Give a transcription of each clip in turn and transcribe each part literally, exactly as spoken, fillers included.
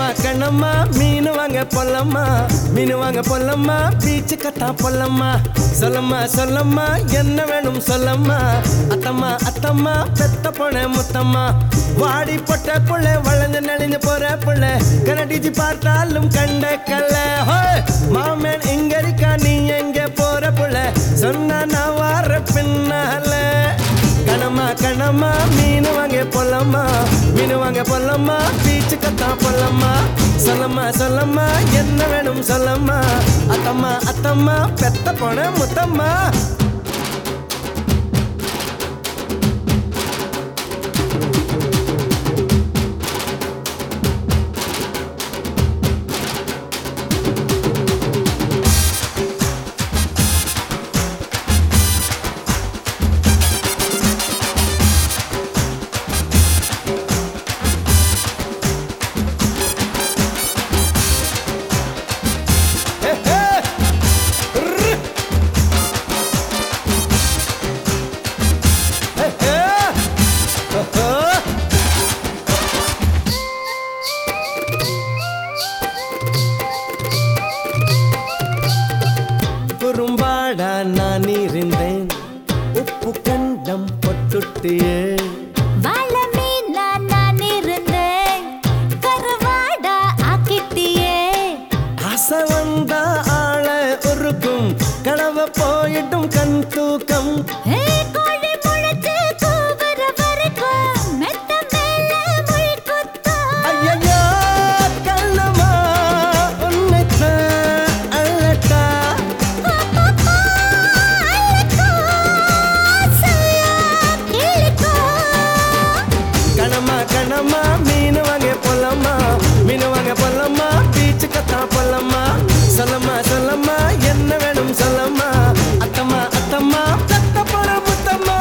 கண்ணம்மா மீன் வாங்க பொல்லம்மா மீன் வாங்க பொல்லம்மா பீச்சு கத்தா பொல்லம்மா சொல்லம்மா சொல்லம்மா என்ன வேணும் சொல்லம்மா அத்தம்மா அத்தம்மா பெத்த பொண்ண முத்தம்மா வாடி பொட்ட புள்ள வளைஞ்சு நெளிஞ்சு போற புள்ள கனடிச்சு பார்த்தாலும் கண்ட கல்ல மாமன் இங்க இருக்கா நீ எங்க போற புள்ள சொன்னா நான் வார பின்னால கணமா கணமா மீன் வாங்க பொல்லம்மா மீன் வாங்க பொல்லம்மா பீச்சு கத்தா பொல்லம்மா சொல்லம்மா சொல்லம்மா என்ன வேணும் சொல்லம்மா அத்தம்மா அத்தம்மா பெத்த பொண்ண முத்தம்மா குறும்பாடா நான் இருந்தேன் உப்பு கண்டம் பொட்டுட்டியே வாழ மீனா நான் இருந்தேன் கருவாடா ஆக்கிட்டியே ஆசை வந்தா ஆள உருக்கும் கனவு போயிட்டும் கண் தூக்கம் கோழி முளைச்சு கூவுற வரைக்கும் மெத்த மேல முள் குத்தும் ஐயையோ கண்ணம்மா உன்னைத்தான் அழட்டா கணமா கணமா மீன் வாங்க பொல்லம்மா மீன் வாங்க பொல்லம்மா பீச்சு கத்தா பொல்லம்மா சொல்லம்மா சொல்லம்மா என்ன வேணும் சொல்லம்மா அத்தம்மா அத்தம்மா பெத்த பொண்ண முத்தம்மா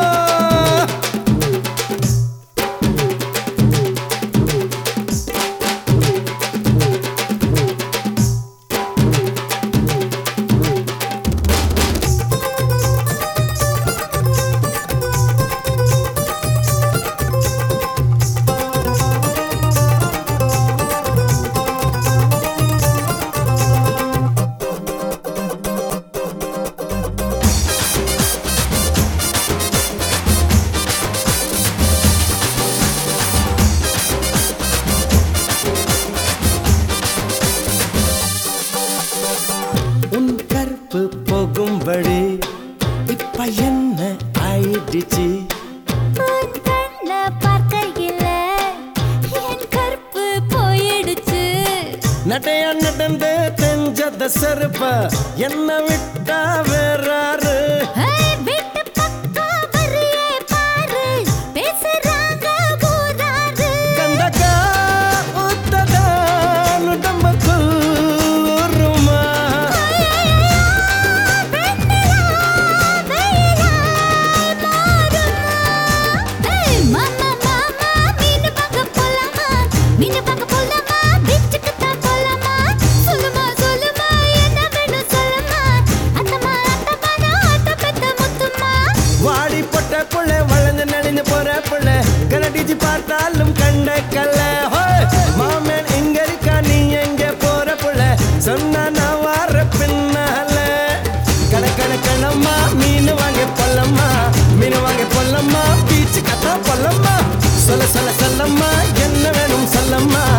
உன் கற்பு போகும்படி இப்ப என்ன ஆயிடுச்சு உன் கண்ண பார்க்கையில என் கற்பு போயிடுச்சு நட்டையா நடந்து தெஞ்சத செருப்ப என்ன விட்டா வேறாரு வீட்டு பக்கம் வரியே பாரு பேசுறாங்க ஊராரு கண்டக்கா உத்ததா உடம்புக்குள் ஊருமா மாமா மாமா மீன் பார்க்க போலாமா மீன் பார்க்க போலாமா பீச்சுக்கு தான் போலாமா சொல்லுமா சொல்லுமா என்ன வேணும் சொல்லுமா அத்தம்மா அத்தம்மா அத்த பெத்த முத்துமா வாடி பொட்ட புள்ள வளைஞ்சு நடிஞ்சு போற புள்ள கனடிச்சு பார்த்தாலும் கண்ட கல்ல மாமன் இங்க இருக்கா நீ எங்க போற புள்ள சொன்னா நான் வார பின்னால கண கண கணம்மா மீன் வாங்க பொல்லம்மா மீன் வாங்க பொல்லம்மா பீச்சு கத்தா பொல்லம்மா சொல்ல சொல்ல சொல்லம்மா என்ன வேணும் சொல்லம்மா